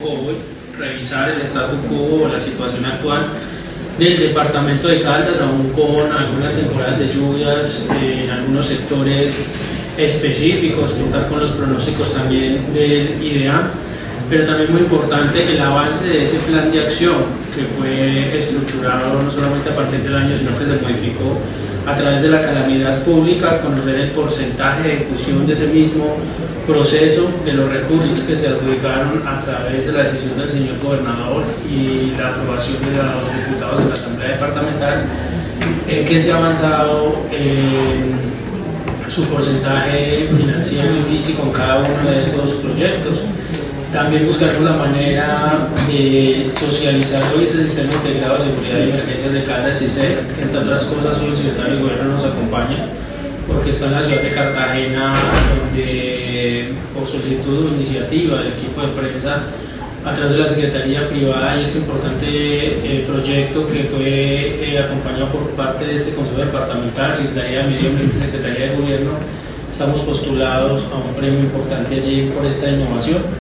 Hoy revisar el status quo o la situación actual del departamento de Caldas, aún con algunas temporadas de lluvias en algunos sectores específicos, contar con los pronósticos también del IDEA, pero también muy importante el avance de ese plan de acción que fue estructurado no solamente a partir del año, sino que se modificó a través de la calamidad pública, conocer el porcentaje de ejecución de ese mismo proceso, de los recursos que se adjudicaron a través de la decisión del señor gobernador y la aprobación de los diputados en la Asamblea Departamental, que se ha avanzado en su porcentaje financiero y físico en cada uno de estos proyectos. También buscaremos la manera de socializar hoy ese sistema integrado de seguridad y emergencias de Caldas y SEC, que entre otras cosas hoy el secretario de Gobierno nos acompaña, porque está en la ciudad de Cartagena, donde por solicitud o iniciativa del equipo de prensa, a través de la Secretaría Privada y este importante proyecto que fue acompañado por parte de este Consejo Departamental, Secretaría de Medio Ambiente y Secretaría de Gobierno, estamos postulados a un premio importante allí por esta innovación.